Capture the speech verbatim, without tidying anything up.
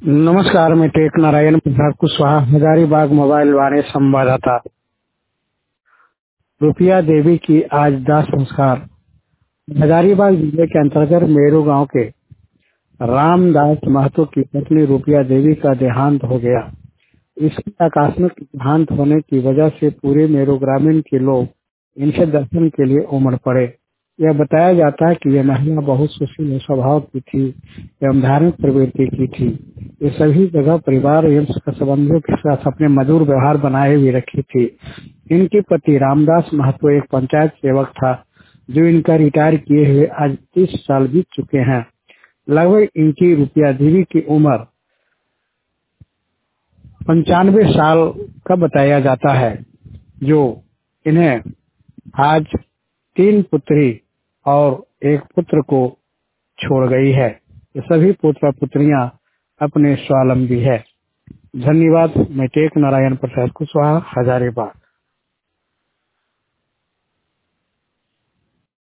नमस्कार, मैं टेक नारायण प्रसाद कुशवाहा, हजारीबाग मोबाइल वाणी संवाददाता। रुपया देवी की आज दाह संस्कार। हजारीबाग जिले के अंतर्गत मेरू गांव के रामदास महतो की पत्नी रुपया देवी का देहांत हो गया। इसके आकस्मिक देहांत होने की वजह से पूरे मेरू ग्रामीण के लोग इनसे दर्शन के लिए उमड़ पड़े। यह बताया जाता है कि यह महिला बहुत सुशील स्वभाव की थी एवं धार्मिक प्रवृत्ति की थी। ये सभी जगह परिवार एवं संबंधियों के साथ अपने मधुर व्यवहार बनाए हुए रखी थी। इनके पति रामदास महतो एक पंचायत सेवक था, जो इनका रिटायर किए हुए आज तीस साल बीत चुके हैं। लगभग इनकी रुपया देवी की उम्र पंचानवे साल का बताया जाता है, जो इन्हें आज तीन पुत्री और एक पुत्र को छोड़ गई है। ये सभी पुत्र पुत्रियां अपने स्वावलंबी है। धन्यवाद। मैं टेक नारायण प्रसाद कुशवाहा, हजारीबाग।